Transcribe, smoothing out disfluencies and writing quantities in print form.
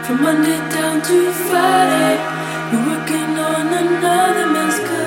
From Monday down to Friday, we're working on another man's cut.